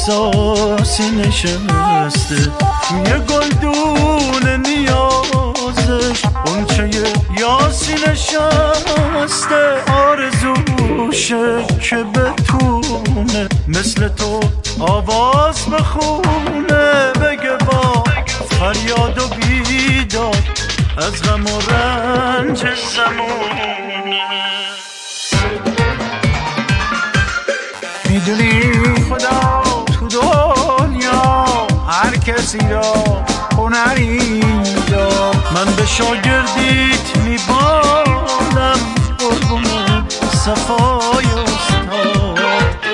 احساسی نشسته توی گلدون نیازش غنچه یاسی نشسته آرزوشه که بتونه مثل تو آواز بخونه بگه با فریاد و بیداد از غم و رنج زمونه میدونی خدا تو دنیا هر کسی را هنری داد من به شاگردیت میبالم قربون صفای استاد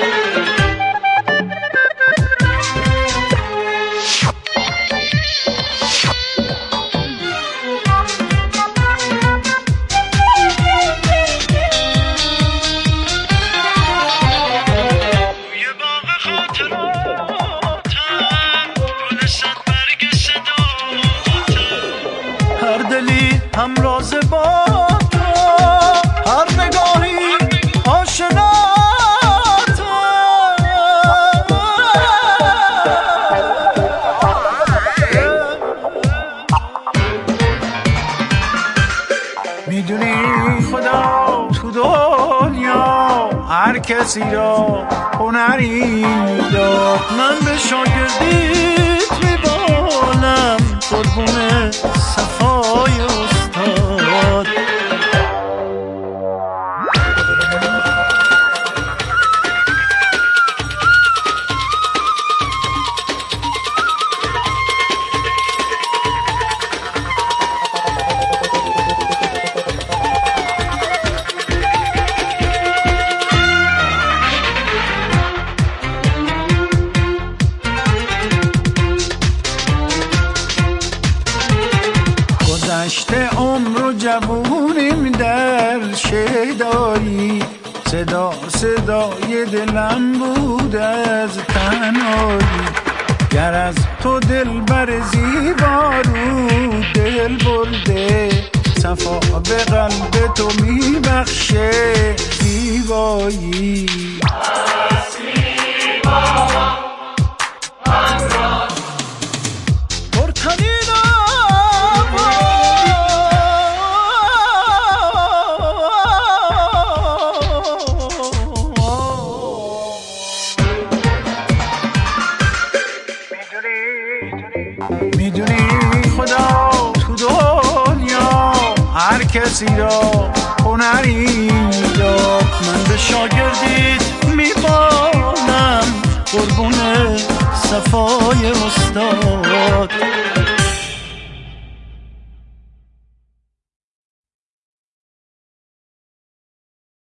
هر دلی همراز با تو هر نگاهی آشنا تو میدونی خدا تو دنیا هر کسی را هنری داد من به شاگردیت میبالم قربون صفای استاد گذشته عمر و جوونیم در شیدایی صدا صدای دلم بود از تنهایی گر از تو دل بر زیبا رو دل برده صفا به قلب تو میبخشه زیبایی میدونی خدا تو دنیا هر کسی را هنری داد من به شاگردیت میبالم قربون صفای استاد